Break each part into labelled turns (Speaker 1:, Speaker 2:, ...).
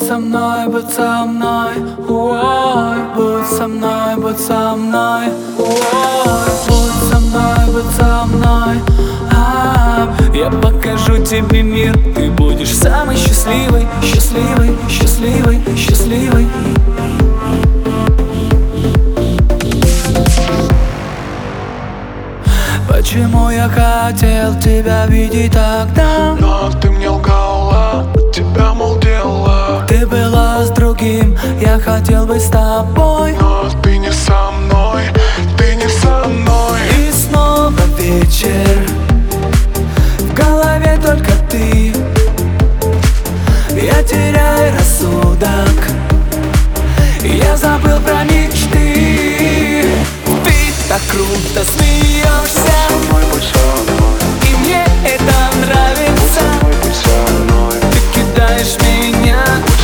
Speaker 1: со мной, будь со мной, ой, будь со мной, будь со мной, ой, будь со мной, будь со мной. Я покажу тебе мир, ты будешь самый счастливый, счастливый, счастливый, счастливый. Почему я хотел тебя видеть тогда?
Speaker 2: Но ты мне лгала, от тебя, мол, дела.
Speaker 1: Ты была с другим, я хотел быть с тобой.
Speaker 2: Но ты не со мной, ты не со мной.
Speaker 1: И снова вечер, в голове только ты. Я теряю рассудок, я забыл про мечты. Ты так круто смеешься, и мне это нравится. Ты кидаешь меня,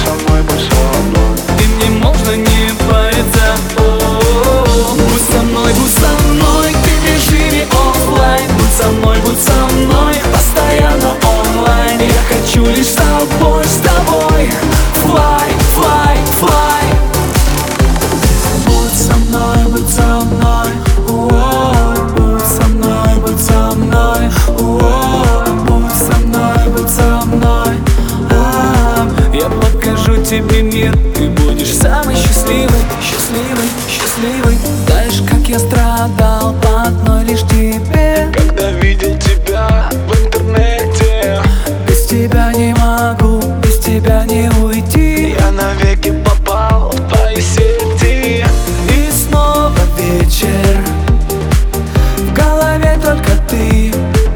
Speaker 1: и мне можно не париться. Будь со мной, ты в режиме оффлайн. Будь со мной, постоянно онлайн. Я хочу лишь с тобой, fly, fly, fly. Будь со мной, ой, будь со мной, будь со мной, ой, будь со мной, будь со мной. Я покажу тебе мир, ты будешь самый счастливый, счастливый, счастливый. Знаешь, как я страдал по одной лишь тебе,
Speaker 2: когда видел тебя в интернете.
Speaker 1: без тебя не могу, без тебя не уйти.
Speaker 2: Я навеки попал в твои сети.
Speaker 1: И снова вечер, в голове только ты.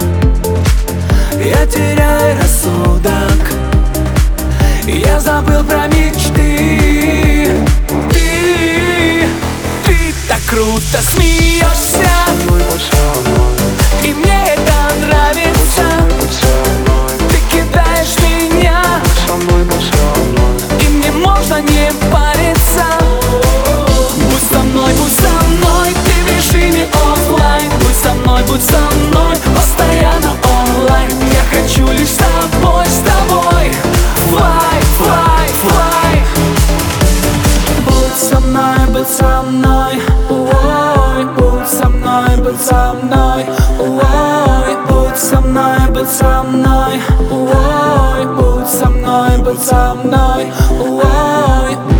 Speaker 1: Я теряю рассудок, я забыл про мечты. Ты так круто смеешься, и мне это нравится. Ты кидаешь меня, и мне можно не париться. Будь со мной, ты в режиме оффлайн. Будь со мной, постоянно онлайн. Я хочу лишь с тобой, fly, fly, fly. Будь со мной, ой, будь со мной, будь со мной, ой, будь со мной, будь со мной, ой, будь со мной, будь со мной, ой.